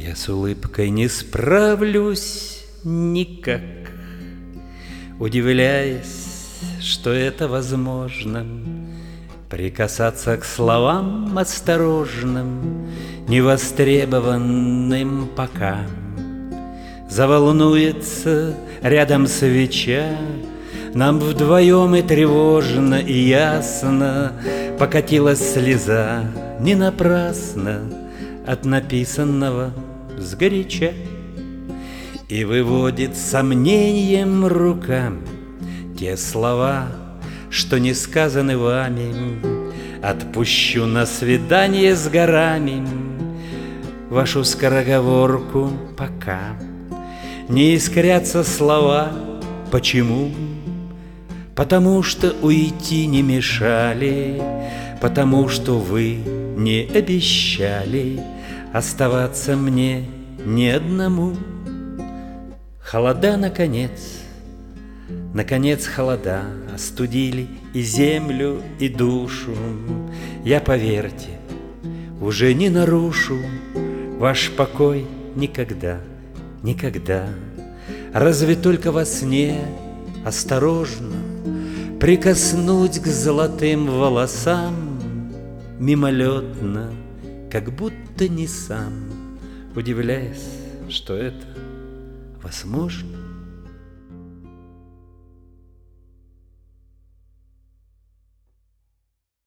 Я с улыбкой не справлюсь никак, удивляясь, что это возможно, прикасаться к словам осторожным, невостребованным пока. Заволнуется рядом свеча, нам вдвоем и тревожно, и ясно покатилась слеза не напрасно от написанного сгоряча. И выводит сомнением рука те слова, что не сказаны вами. Отпущу на свидание с горами вашу скороговорку пока. Не искрятся слова. Почему? Потому что уйти не мешали, потому что вы не обещали оставаться мне ни одному. Холода, наконец холода остудили и землю, и душу. Я, поверьте, уже не нарушу ваш покой никогда, никогда. Разве только во сне осторожно прикоснуть к золотым волосам, мимолетно, как будто не сам, удивляясь, что это возможно.